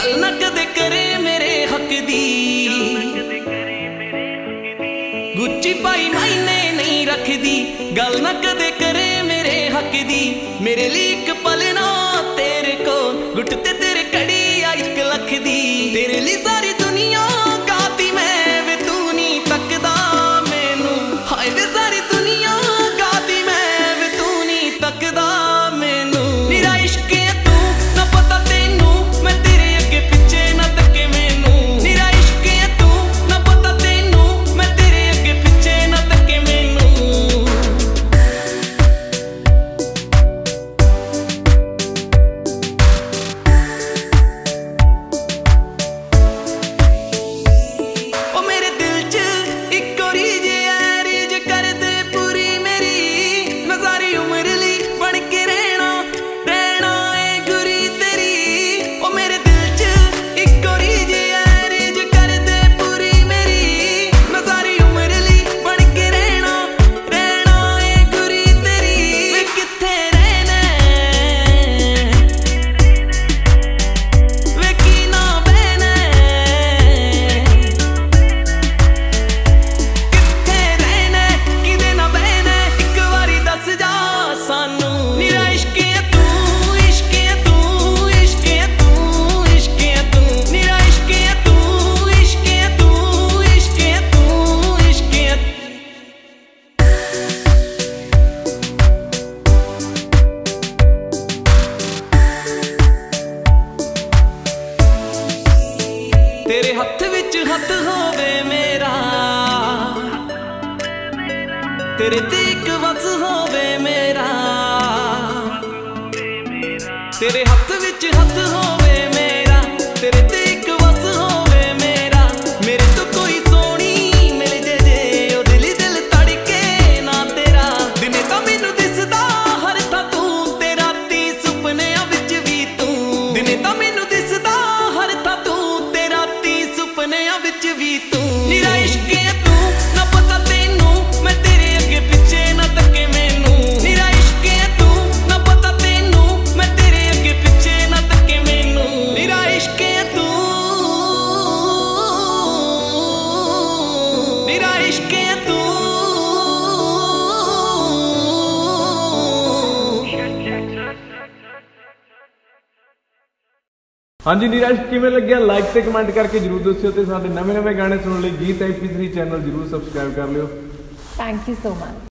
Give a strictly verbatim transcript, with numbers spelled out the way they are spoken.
गल ना कदे करे मेरे हक दी, गुच्ची पाई मायने नहीं रखदी। गल ना कदे करे मेरे हक दी, मेरे लिए एक पल ना तेरे को गुट ते तेरे कड़ी आ एक लख दी। तेरे लिए सारी दुनिया गाती मैं वे तू नहीं तकदा मैनू, हाय वे सारी दुनिया गाती मैं वे तू नहीं तकदा मैनू। मेरा इश्क है तू ना पता तेनू, मैं तेरे अगे पिछे ना तके मैनू। मेरा इश्क है तू ना पता तेनू, मैं तेरे अगे पिछे ना तके मैनू। ओ मेरे दिल च एक और रीज है, रीज कर दे पूरी मेरी, मैं सारी उम्र ली बन के रहना रहना है गुरी तेरी। ओ मेरे दिल च एक और रीज है, रीज कर दे पूरी मेरी, मैं सारी उम्र ली बन के रहना रहना है गुरी तेरी। वे किथे रहना वे की ना बहना, किथे रहना किदे ना बहना, एक बारी दस जा सानू। मेरा इश्क है तू, इश्क है तू, इश्क है तू, इश्क है तू। मेरा इश्क है तू, इश्क है तू, इश्क है तू, इश्क है तेरे हथ विच हथ होवे मेरा, तेरे ते इक वस होवे मेरा। तेरे हथ विच हथ होवे मेरा, तेरे ते इक वस होवे मेरा। मेरे तो कोई सोनी मिल जे जे ओ दिल ही दिल तड़के ना तेरा। दिने तां मैनू दिसदा हर थां तू, ते राती सुपनियां विच भी तू। दिने तां मैनू दिसदा हर थां तू, ते राती सुपनियां विच भी तू। मेरा इश्क है तू ना पता तेनू, मैं तेरे अगे पिछे ना तके मैनू। मेरा इश्क है तू ना पता तेनू, मैं तेरे अगे पिछे ना तके मैनू। मेरा इश्क है तू, मेरा इश्क है तू। हाँ जी नीरज किवें लग्या लाइक ते कमेंट करके जरूर दस्सिओ ते साडे नवे नवे गाने सुनने लई Geet M P three channel जरूर सबसक्राइब कर लिओ। Thank you so much.